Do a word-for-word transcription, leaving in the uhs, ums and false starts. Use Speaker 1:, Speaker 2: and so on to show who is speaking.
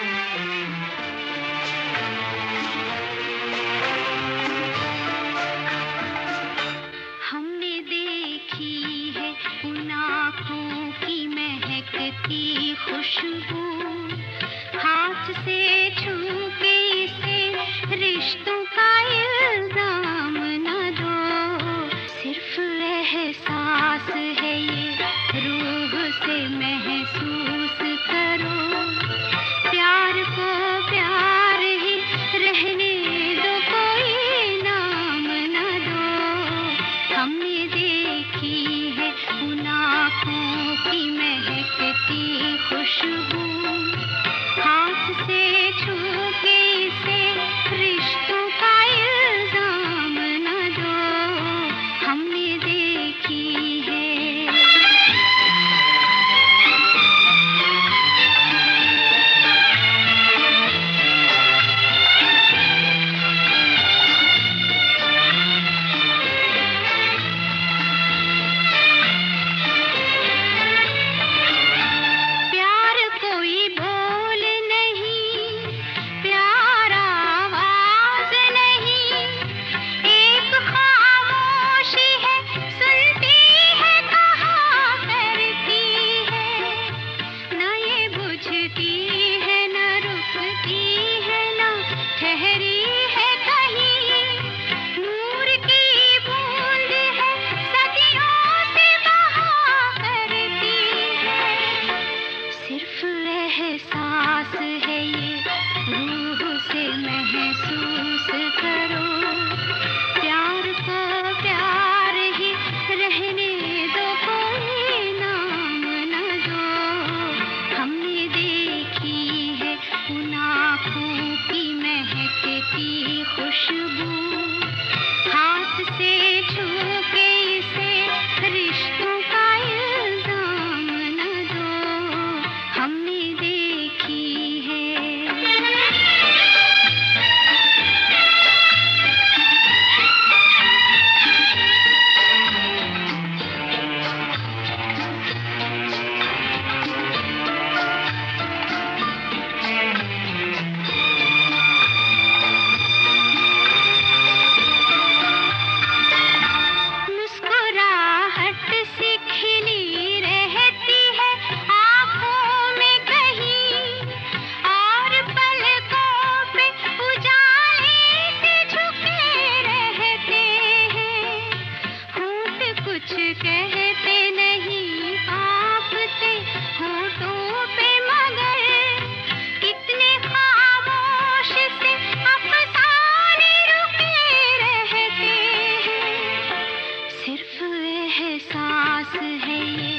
Speaker 1: हमने देखी है उन आँखों की महकती खुशबू, हाथ से छू के इसे रिश्तों का इल्जाम न दो। सिर्फ एहसास है ये, रूह से महसूस करो। प्यार को प्यार ही रहने दो, कोई नाम न दो। हमने देखी है उन आँखों की महकती खुशबू, हाथ से छू के इसे रिश्तों का इल्जाम न दो। हमने देखी है। प्यार कोई बोल नहीं, प्यार आवाज नहीं, एक खामोशी है, सुनती है, कहा करती है। न ये बुझती है, न रुकती है, न ठहरी है कहीं। नूर की बूंद है, सदियों से बहा करती है। सिर्फ एहसास है ये, रूह से महसूस करो। प्यार को प्यार ही रहने दो, कोई नाम न दो। हमने देखी है उन आँखों की महकती खुशबू, हाथ से छू के इसे रिश्तों का इल्जाम न दो। हमने देखी है। मुस्कुराहट सी खिली रहती है आँखों में कहीं, और पलकों पे उजाले से झुके रहते हैं। होंठ कुछ कहते नहीं, कांपते होठों पे, मगर कितने खामोश से अफसाने रुके रहते हैं। सिर्फ एहसास है ये,